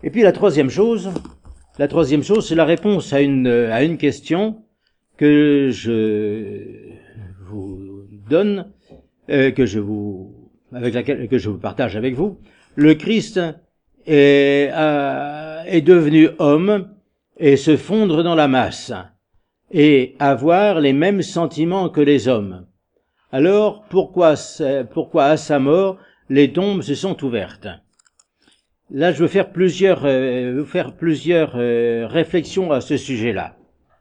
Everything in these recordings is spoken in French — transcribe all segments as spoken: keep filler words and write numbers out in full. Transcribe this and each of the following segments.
Et puis la troisième chose, la troisième chose, c'est la réponse à une, à une question que je vous donne, euh, que je vous, avec laquelle, que je vous partage avec vous. Le Christ est, euh, est devenu homme et se fondre dans la masse et avoir les mêmes sentiments que les hommes. Alors, pourquoi, pourquoi à sa mort, les tombes se sont ouvertes? Là, je veux faire plusieurs, euh, veux faire plusieurs euh, réflexions à ce sujet-là.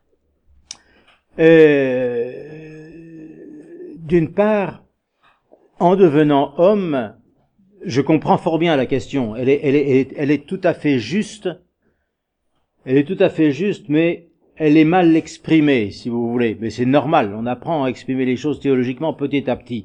Euh, d'une part, en devenant homme, je comprends fort bien la question. Elle est, elle est, elle est, elle est tout à fait juste. Elle est tout à fait juste, mais elle est mal exprimée, si vous voulez. Mais c'est normal. On apprend à exprimer les choses théologiquement petit à petit.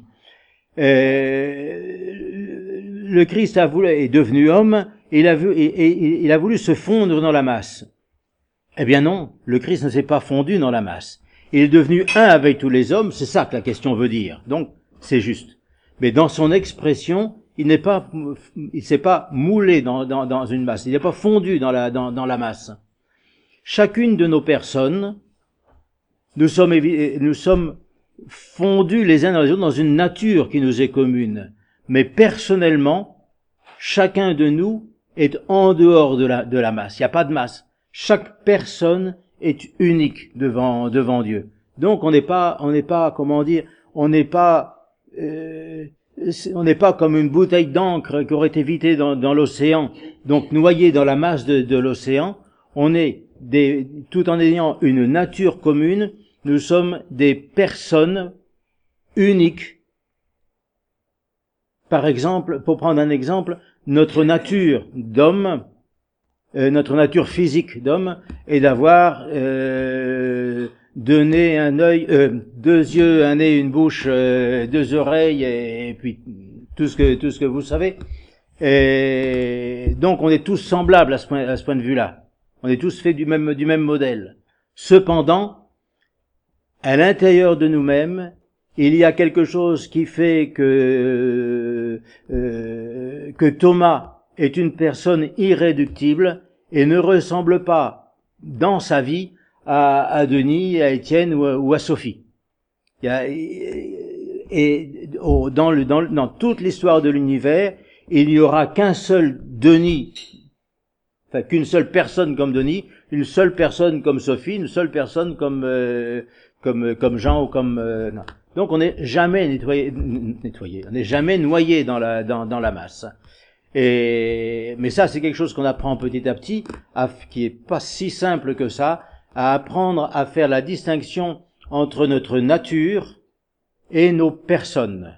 Euh, le Christ a voulu, est devenu homme, et il a, vu, et, et, il a voulu se fondre dans la masse. Eh bien non, le Christ ne s'est pas fondu dans la masse. Il est devenu un avec tous les hommes, c'est ça que la question veut dire. Donc, c'est juste. Mais dans son expression, il n'est pas, il s'est pas moulé dans, dans, dans une masse. Il n'est pas fondu dans la, dans, dans la masse. Chacune de nos personnes, nous sommes, nous sommes fondus les uns dans les autres dans une nature qui nous est commune. Mais personnellement, chacun de nous est en dehors de la, de la masse. Il n'y a pas de masse. Chaque personne est unique devant, devant Dieu. Donc on n'est pas, on n'est pas, comment dire, on n'est pas, euh, on n'est pas comme une bouteille d'encre qui aurait été vitée dans, dans l'océan, donc noyée dans la masse de, de l'océan. On est des, tout en ayant une nature commune, nous sommes des personnes uniques. Par exemple, pour prendre un exemple, notre nature d'homme, euh, notre nature physique d'homme, est d'avoir euh, deux nez, un œil, euh, deux yeux, un nez, une bouche, euh, deux oreilles, et, et puis tout ce que tout ce que vous savez. Et donc, on est tous semblables à ce point, à ce point de vue-là. On est tous faits du même du même modèle. Cependant, à l'intérieur de nous-mêmes, il y a quelque chose qui fait que euh, que Thomas est une personne irréductible et ne ressemble pas dans sa vie à, à Denis, à Étienne ou à, ou à Sophie. Il y a, et oh, dans, le, dans, dans toute l'histoire de l'univers, il n'y aura qu'un seul Denis, enfin qu'une seule personne comme Denis, une seule personne comme Sophie, une seule personne comme euh, comme comme Jean ou comme euh, non. Donc on n'est jamais nettoyé, nettoyé, on n'est jamais noyé dans la dans, dans la masse. Et mais ça c'est quelque chose qu'on apprend petit à petit, à, qui est pas si simple que ça, à apprendre à faire la distinction entre notre nature et nos personnes.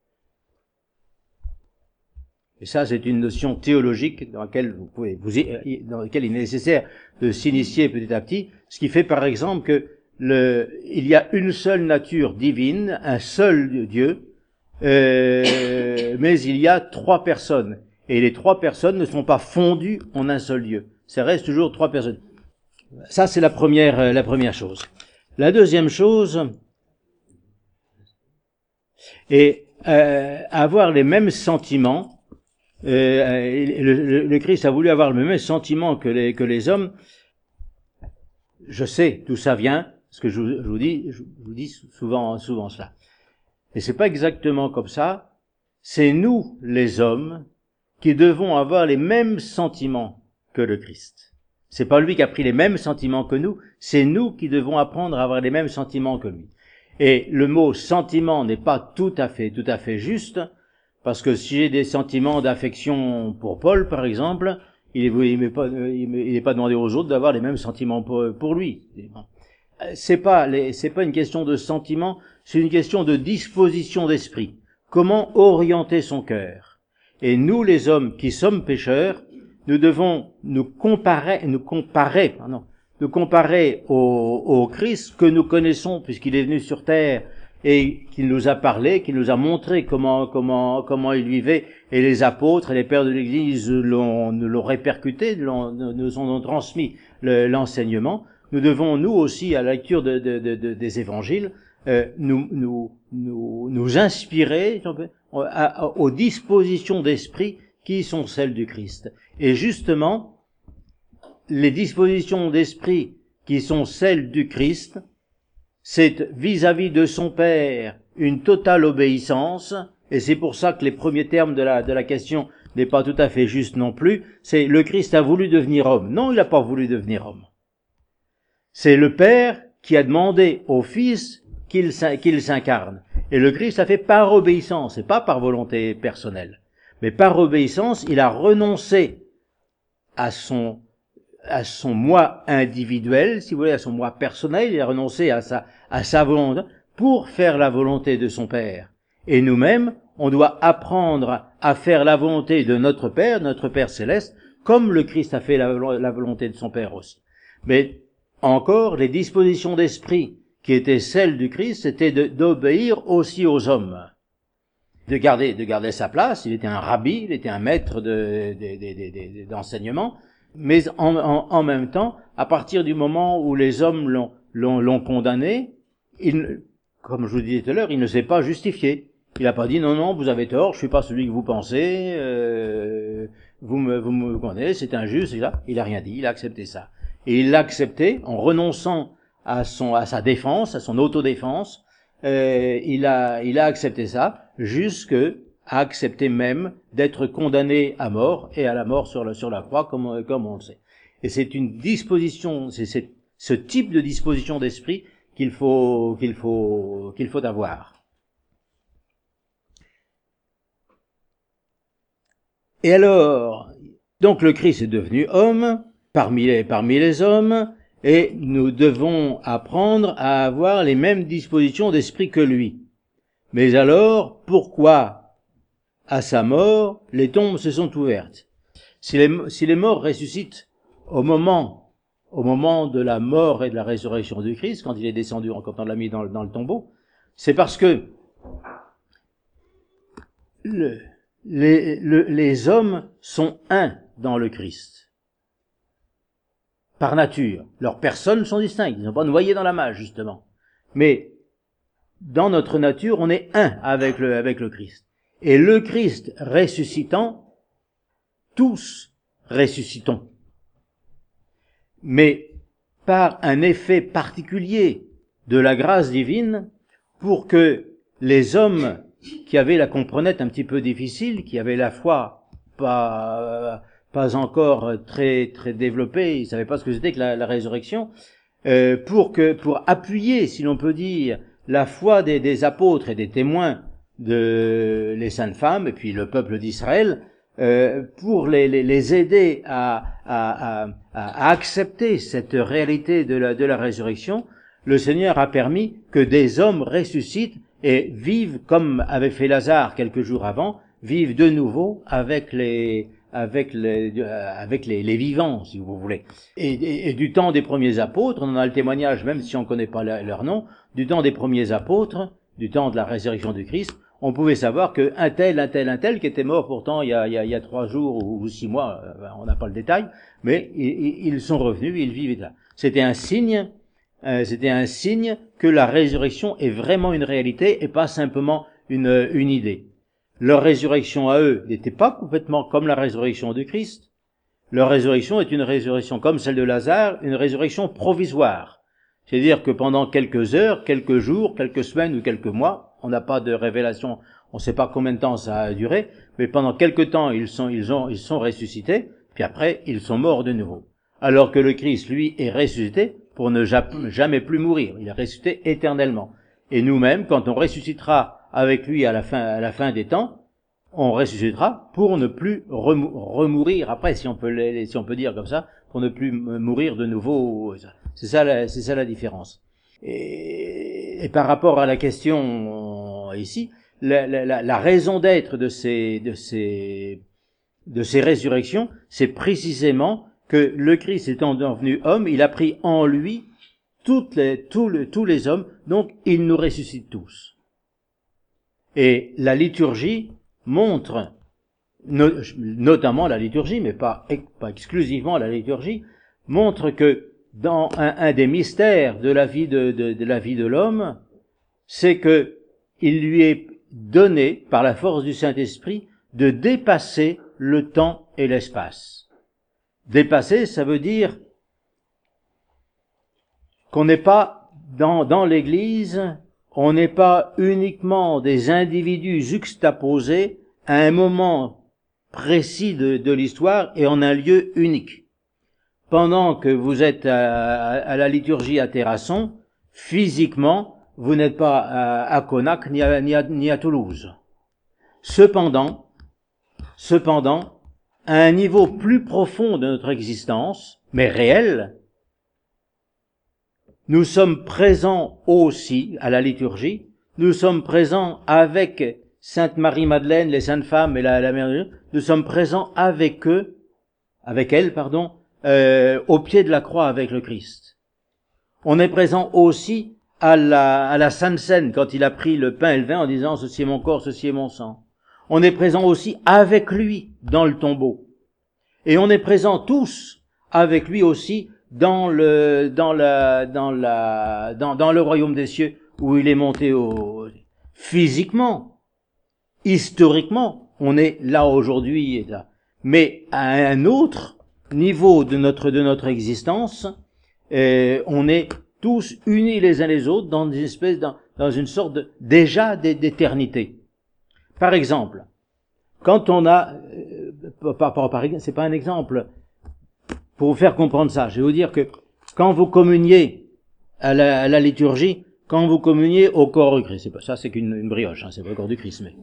Et ça c'est une notion théologique dans laquelle vous pouvez vous dans laquelle il est nécessaire de s'initier petit à petit, ce qui fait par exemple que Le, il y a une seule nature divine, un seul Dieu, euh, mais il y a trois personnes. Et les trois personnes ne sont pas fondues en un seul Dieu. Ça reste toujours trois personnes. Ça, c'est la première, la première chose. La deuxième chose est euh, avoir les mêmes sentiments. Euh, le, le, le Christ a voulu avoir le même sentiment que les, que les hommes. Je sais d'où ça vient. Ce que je vous, je vous dis, je vous dis souvent, souvent cela. Mais c'est pas exactement comme ça. C'est nous, les hommes, qui devons avoir les mêmes sentiments que le Christ. C'est pas lui qui a pris les mêmes sentiments que nous, c'est nous qui devons apprendre à avoir les mêmes sentiments que lui. Et le mot sentiment n'est pas tout à fait, tout à fait juste, parce que si j'ai des sentiments d'affection pour Paul, par exemple, il n'est pas, il pas demandé aux autres d'avoir les mêmes sentiments pour, pour lui. C'est pas, les, c'est pas une question de sentiment, c'est une question de disposition d'esprit. Comment orienter son cœur? Et nous, les hommes qui sommes pécheurs, nous devons nous comparer, nous comparer, pardon, nous comparer au, au Christ que nous connaissons puisqu'il est venu sur terre et qu'il nous a parlé, qu'il nous a montré comment, comment, comment il vivait, et les apôtres et les pères de l'Église l'ont, nous l'ont répercuté, l'ont, nous ont transmis le, l'enseignement. Nous devons, nous aussi, à la lecture de, de, de, de, des évangiles, euh, nous, nous, nous, nous inspirer à, à, aux dispositions d'esprit qui sont celles du Christ. Et justement, les dispositions d'esprit qui sont celles du Christ, c'est vis-à-vis de son Père une totale obéissance, et c'est pour ça que les premiers termes de la, de la question n'est pas tout à fait juste non plus, c'est le Christ a voulu devenir homme. Non, il n'a pas voulu devenir homme. C'est le Père qui a demandé au Fils qu'il, qu'il s'incarne. Et le Christ a fait par obéissance, et pas par volonté personnelle. Mais par obéissance, il a renoncé à son, à son moi individuel, si vous voulez, à son moi personnel, il a renoncé à sa, à sa volonté pour faire la volonté de son Père. Et nous-mêmes, on doit apprendre à faire la volonté de notre Père, notre Père céleste, comme le Christ a fait la, la volonté de son Père aussi. Mais encore, les dispositions d'esprit qui étaient celles du Christ, c'était de, d'obéir aussi aux hommes. De garder, de garder sa place, il était un rabbi, il était un maître de, de, de, de, d'enseignement, mais en, en, en même temps, à partir du moment où les hommes l'ont, l'ont, l'ont condamné, il, comme je vous disais tout à l'heure, il ne s'est pas justifié. Il n'a pas dit non, non, vous avez tort, je suis pas celui que vous pensez, euh, vous me, vous me condamnez, c'est injuste, et là, il a rien dit, il a accepté ça. Et il l'a accepté en renonçant à son, à sa défense, à son autodéfense, euh, il a, il a accepté ça, jusque à accepter même d'être condamné à mort, et à la mort sur la, sur la croix, comme, comme on le sait. Et c'est une disposition, c'est, c'est ce type de disposition d'esprit qu'il faut, qu'il faut, qu'il faut avoir. Et alors, donc le Christ est devenu homme, parmi les, parmi les hommes, et nous devons apprendre à avoir les mêmes dispositions d'esprit que lui. Mais alors, pourquoi, à sa mort, les tombes se sont ouvertes? Si les, si les morts ressuscitent au moment, au moment de la mort et de la résurrection du Christ, quand il est descendu, quand on l'a mis dans, dans le tombeau, c'est parce que le, les, le, les hommes sont un dans le Christ. Par nature. Leurs personnes sont distinctes. Ils ne sont pas noyés dans la masse, justement. Mais, dans notre nature, on est un avec le, avec le Christ. Et le Christ ressuscitant, tous ressuscitons. Mais, par un effet particulier de la grâce divine, pour que les hommes qui avaient la comprenette un petit peu difficile, qui avaient la foi pas, pas encore très très développée, ils savaient pas ce que c'était que la, la résurrection, euh, pour que pour appuyer, si l'on peut dire, la foi des, des apôtres et des témoins de les saintes femmes et puis le peuple d'Israël, euh, pour les, les, les aider à, à, à, à accepter cette réalité de la, de la résurrection, le Seigneur a permis que des hommes ressuscitent et vivent, comme avait fait Lazare quelques jours avant, vivent de nouveau avec les avec les euh, avec les, les vivants, si vous voulez. Et, et, et du temps des premiers apôtres, on en a le témoignage, même si on ne connaît pas la, leur nom, du temps des premiers apôtres, du temps de la résurrection du Christ, on pouvait savoir que un tel, un tel, un tel, qui était mort pourtant il y a, il y a, il y a trois jours ou, ou six mois, euh, on n'a pas le détail, mais ils, ils sont revenus, ils vivent là. C'était un signe, euh, c'était un signe que la résurrection est vraiment une réalité et pas simplement une, une idée. Leur résurrection à eux n'était pas complètement comme la résurrection du Christ. Leur résurrection est une résurrection comme celle de Lazare, une résurrection provisoire. C'est-à-dire que pendant quelques heures, quelques jours, quelques semaines ou quelques mois, on n'a pas de révélation, on ne sait pas combien de temps ça a duré, mais pendant quelque temps ils sont, ils ont, ils sont ressuscités, puis après ils sont morts de nouveau. Alors que le Christ, lui, est ressuscité pour ne jamais plus mourir. Il est ressuscité éternellement. Et nous-mêmes, quand on ressuscitera avec lui à la fin, à la fin des temps, on ressuscitera pour ne plus remou- remourir après, si on peut, les, si on peut dire comme ça, pour ne plus mourir de nouveau. C'est ça, la, c'est ça la différence. Et, et par rapport à la question ici, la, la, la raison d'être de ces, de ces, de ces résurrections, c'est précisément que le Christ étant devenu homme, il a pris en lui toutes les, tous, le, tous les hommes, donc il nous ressuscite tous. Et la liturgie montre, no, notamment la liturgie, mais pas, pas exclusivement la liturgie, montre que dans un, un des mystères de la vie de, de, de la vie de l'homme, c'est que il lui est donné, par la force du Saint-Esprit, de dépasser le temps et l'espace. Dépasser, ça veut dire qu'on n'est pas dans, dans l'Église, on n'est pas uniquement des individus juxtaposés à un moment précis de, de l'histoire et en un lieu unique. Pendant que vous êtes à, à la liturgie à Terrasson, physiquement, vous n'êtes pas à, à Connac ni à, ni, à, ni à Toulouse. Cependant, cependant, à un niveau plus profond de notre existence, mais réel, nous sommes présents aussi à la liturgie, nous sommes présents avec Sainte Marie-Madeleine, les saintes femmes et la, la Mère de Dieu, nous sommes présents avec eux, avec elles, pardon, euh, au pied de la croix avec le Christ. On est présent aussi à la, à la Sainte Seine quand il a pris le pain et le vin en disant « Ceci est mon corps, ceci est mon sang ». On est présent aussi avec lui dans le tombeau. Et on est présent tous avec lui aussi dans le, dans la, dans la, dans, dans le royaume des cieux où il est monté au, physiquement, historiquement, on est là aujourd'hui et là. Mais à un autre niveau de notre, de notre existence, euh, on est tous unis les uns les autres dans une espèce, dans, dans une sorte de, déjà d'éternité. Par exemple, quand on a, euh, par, par, par, c'est pas un exemple, pour vous faire comprendre ça, je vais vous dire que quand vous communiez à la, à la liturgie, quand vous communiez au corps du Christ, c'est pas ça, c'est qu'une une brioche, hein, c'est pas le corps du Christ, mais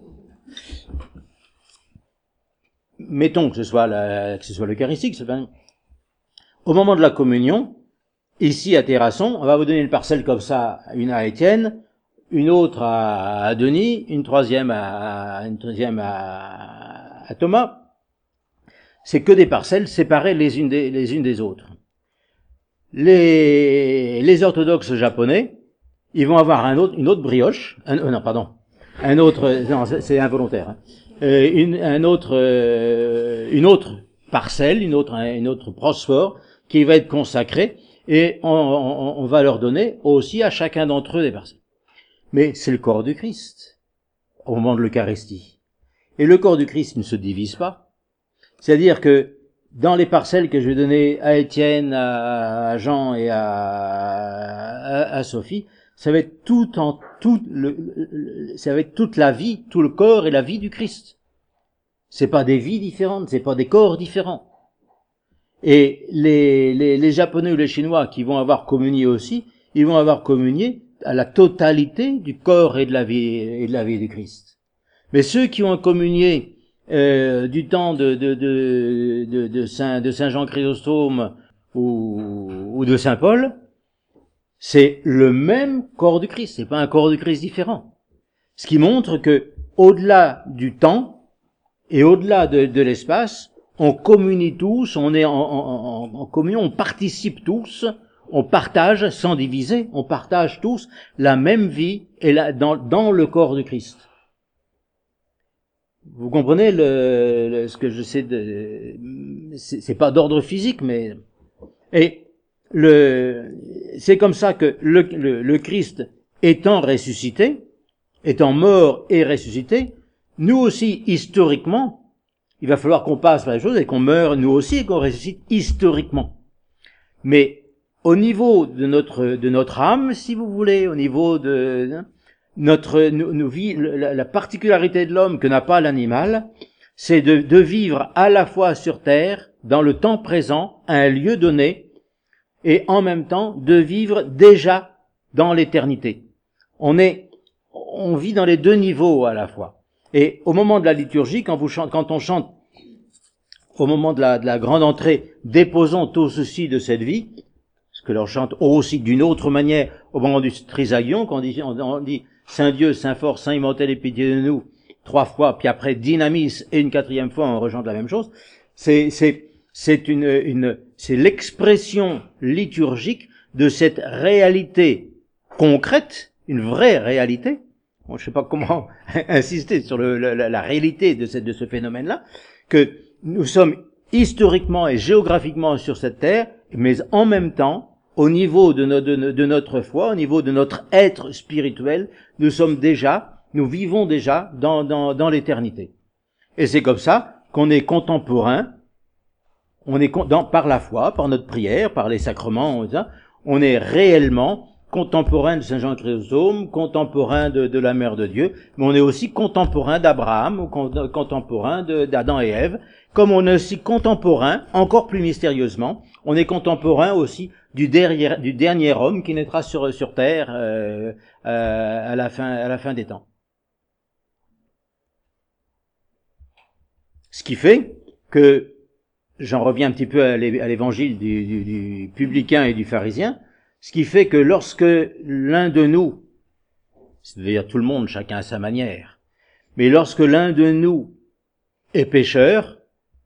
mettons que ce soit la, que ce soit l'Eucharistique, c'est pas... au moment de la communion, ici à Terrasson, on va vous donner une parcelle comme ça, une à Étienne, une autre à, à Denis, une troisième à, une troisième à, à Thomas. C'est que des parcelles séparées les unes des, les unes des autres. Les, les orthodoxes japonais, ils vont avoir un autre, une autre brioche, un, euh, non, pardon, un autre, non, c'est involontaire, hein, euh, une, un autre, euh, une autre parcelle, une autre, une autre prosphore qui va être consacrée et on, on, on va leur donner aussi à chacun d'entre eux des parcelles. Mais c'est le corps du Christ au moment de l'Eucharistie. Et le corps du Christ ne se divise pas. C'est-à-dire que dans les parcelles que je vais donner à Étienne, à Jean et à, à, à Sophie, ça va être tout en tout le, le, ça va être toute la vie, tout le corps et la vie du Christ. C'est pas des vies différentes, c'est pas des corps différents. Et les, les, les Japonais ou les Chinois qui vont avoir communié aussi, ils vont avoir communié à la totalité du corps et de la vie et de la vie du Christ. Mais ceux qui ont communié euh, du temps de de de de, de Saint de Saint Jean Chrysostome ou, ou de Saint Paul, c'est le même corps du Christ, c'est pas un corps du Christ différent. Ce qui montre que au-delà du temps et au-delà de, de l'espace, on communie tous, on est en, en, en, en communion, on participe tous, on partage sans diviser, on partage tous la même vie et la, dans, dans le corps du Christ. Vous comprenez le, le, ce que je sais de, c'est, c'est pas d'ordre physique, mais et le, c'est comme ça que le, le, le Christ étant ressuscité, étant mort et ressuscité, nous aussi historiquement, il va falloir qu'on passe par les choses et qu'on meure nous aussi et qu'on ressuscite historiquement. Mais au niveau de notre de notre âme, si vous voulez, au niveau de notre nous, nous vit, la, la particularité de l'homme que n'a pas l'animal, c'est de, de vivre à la fois sur terre, dans le temps présent, à un lieu donné, et en même temps de vivre déjà dans l'éternité. On est, on vit dans les deux niveaux à la fois. Et au moment de la liturgie, quand vous chante, quand on chante, au moment de la, de la grande entrée, déposons tout ceci de cette vie, ce que l'on chante aussi d'une autre manière au moment du trisagion, quand on dit, on dit Saint Dieu, Saint fort, Saint immortel et pitié de nous, trois fois, puis après dynamis et une quatrième fois on rechante la même chose. C'est, c'est, c'est une, une, c'est l'expression liturgique de cette réalité concrète, une vraie réalité. Bon, je sais pas comment insister sur le, la, la réalité de, cette, de ce phénomène-là, que nous sommes historiquement et géographiquement sur cette terre, mais en même temps, au niveau de, no, de, de notre foi, au niveau de notre être spirituel, nous sommes déjà, nous vivons déjà dans, dans, dans l'éternité. Et c'est comme ça qu'on est contemporain, on est dans, par la foi, par notre prière, par les sacrements, on est réellement contemporain de Saint Jean Chrysostome, contemporain de, de la Mère de Dieu, mais on est aussi contemporain d'Abraham, ou contemporain d'Adam et Ève, comme on est aussi contemporain, encore plus mystérieusement, on est contemporain aussi du dernier, du dernier homme qui naîtra sur, sur terre euh, euh, à la fin, à la fin des temps. Ce qui fait que, j'en reviens un petit peu à l'évangile du, du, du publicain et du pharisien, ce qui fait que lorsque l'un de nous, c'est-à-dire tout le monde, chacun à sa manière, mais lorsque l'un de nous est pécheur,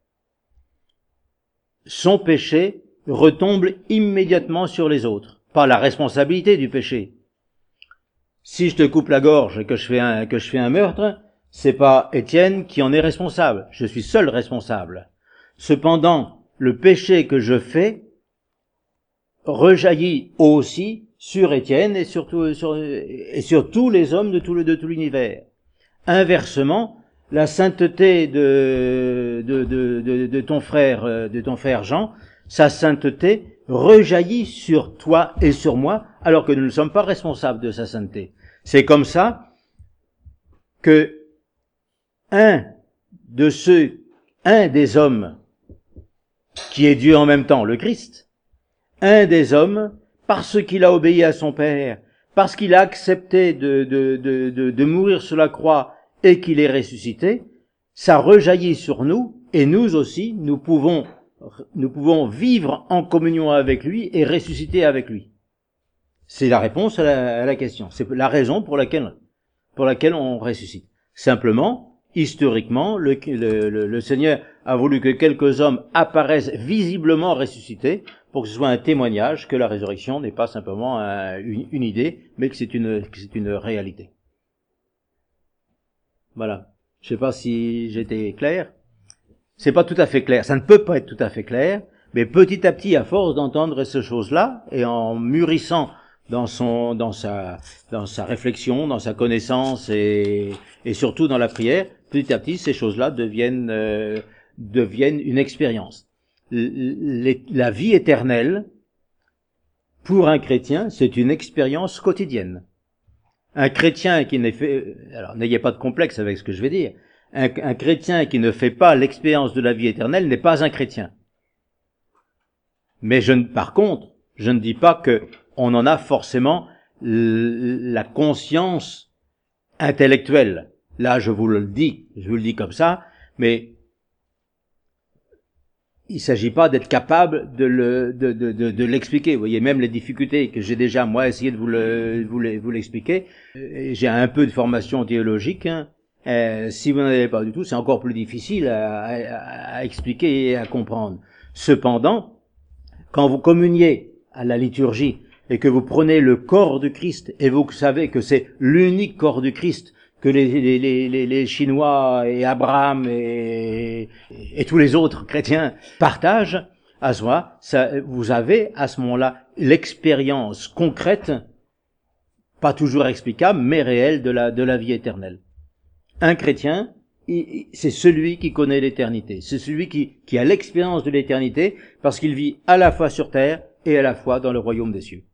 son péché retombe immédiatement sur les autres, par la responsabilité du péché. Si je te coupe la gorge et que je fais un, que je fais un meurtre, c'est pas Étienne qui en est responsable, je suis seul responsable. Cependant, le péché que je fais rejaillit aussi sur Étienne et sur, tout, sur, et sur tous les hommes de tout, le, de tout l'univers. Inversement, la sainteté de, de, de, de, de ton frère, de ton frère Jean, sa sainteté rejaillit sur toi et sur moi, alors que nous ne sommes pas responsables de sa sainteté. C'est comme ça que un de ceux, un des hommes qui est Dieu en même temps, le Christ, un des hommes, parce qu'il a obéi à son Père, parce qu'il a accepté de, de, de, de, de mourir sur la croix et qu'il est ressuscité, ça rejaillit sur nous, et nous aussi, nous pouvons, nous pouvons vivre en communion avec lui et ressusciter avec lui. C'est la réponse à la, à la question. C'est la raison pour laquelle, pour laquelle on ressuscite. Simplement, historiquement, le, le, le, le Seigneur a voulu que quelques hommes apparaissent visiblement ressuscités pour que ce soit un témoignage que la résurrection n'est pas simplement un, une, une idée, mais que c'est une, que c'est une réalité. Voilà. Je sais pas si j'étais clair. C'est pas tout à fait clair. Ça ne peut pas être tout à fait clair, mais petit à petit, à force d'entendre ces choses-là, et en mûrissant dans son, dans sa, dans sa réflexion, dans sa connaissance et, et surtout dans la prière, petit à petit, ces choses-là deviennent, euh, deviennent une expérience. Les, la vie éternelle, pour un chrétien, c'est une expérience quotidienne. Un chrétien qui n'est fait, alors n'ayez pas de complexe avec ce que je vais dire, un, un chrétien qui ne fait pas l'expérience de la vie éternelle n'est pas un chrétien. Mais je, par contre, je ne dis pas que on en a forcément la conscience intellectuelle. Là, je vous le dis, je vous le dis comme ça, mais il s'agit pas d'être capable de le, de, de, de, de l'expliquer. Vous voyez, même les difficultés que j'ai déjà, moi, essayé de vous le, vous le, vous l'expliquer. J'ai un peu de formation théologique, hein. Euh, si vous n'en avez pas du tout, c'est encore plus difficile à, à, à expliquer et à comprendre. Cependant, quand vous communiez à la liturgie et que vous prenez le corps du Christ et vous savez que c'est l'unique corps du Christ que les, les, les, les Chinois et Abraham et, et tous les autres chrétiens partagent, à ce moment-là, ça, vous avez à ce moment-là l'expérience concrète, pas toujours explicable, mais réelle de la, de la vie éternelle. Un chrétien, c'est celui qui connaît l'éternité, c'est celui qui, qui a l'expérience de l'éternité parce qu'il vit à la fois sur terre et à la fois dans le royaume des cieux.